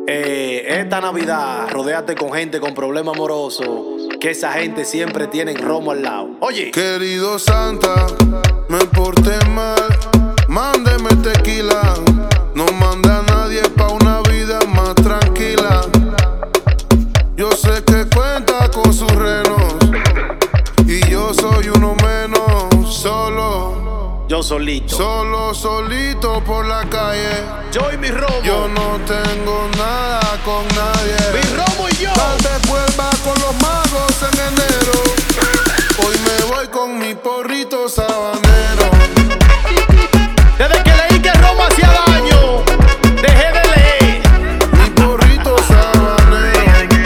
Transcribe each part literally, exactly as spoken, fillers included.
Eh, esta Navidad, rodéate con gente con problemas amorosos, que esa gente siempre tiene romo al lado. Oye. Querido Santa, me porté mal, mándeme tequila. No manda a nadie pa' una vida más tranquila. Yo sé que cuenta con sus renos y yo soy uno menos, solo. Yo solito. Solo, solito por la calle. Yo y mi romo. Yo no tengo nada con nadie. Mi romo y yo. Tal vez vuelva con los magos en enero. Hoy me voy con mi porrito sabanero. Desde que leí que el romo hacía daño, dejé de leer. Mi porrito sabanero.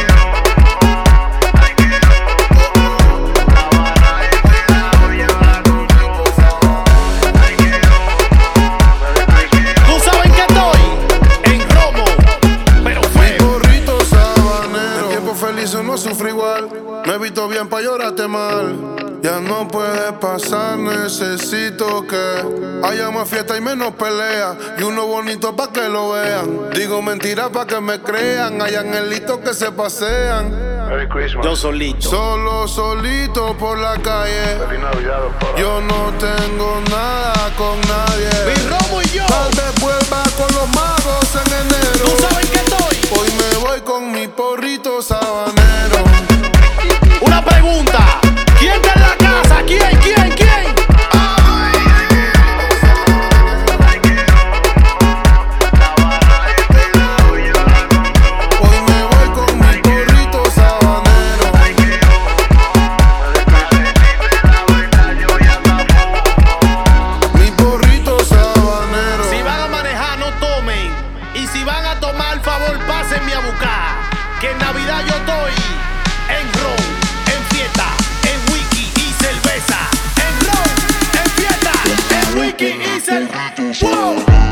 Tú sabes que estoy en romo, pero fue. Mi porrito sabanero. En tiempo feliz no sufre igual. Me he visto bien pa' llorarte mal. Ya no puede pasar, necesito que haya más fiesta y menos pelea. Y uno bonito pa' que lo vean. Digo mentiras pa' que me crean. Hay angelitos que se pasean. Merry Christmas. Yo solito. Solo, solito por la calle. Feliz Navidad, doctora. Yo no tengo nada con nadie. Mi romo y yo. Tal vez vuelva con los magos en enero. Tú sabes que estoy. Hoy me voy con mi porrito sabanero. Una pregunta. ¿Quién está en la casa? ¿Quién? ¿Quién? ¿Quién? Hoy me voy con mi porrito sabanero. Mi porrito sabanero. Si van a manejar, no tomen. Y si van a tomar, favor, pásenme a buscar. Que en Navidad yo estoy en ron, en fiesta, en whisky y cerveza. En ron, en fiesta, en whisky y cerveza. ¡Wow!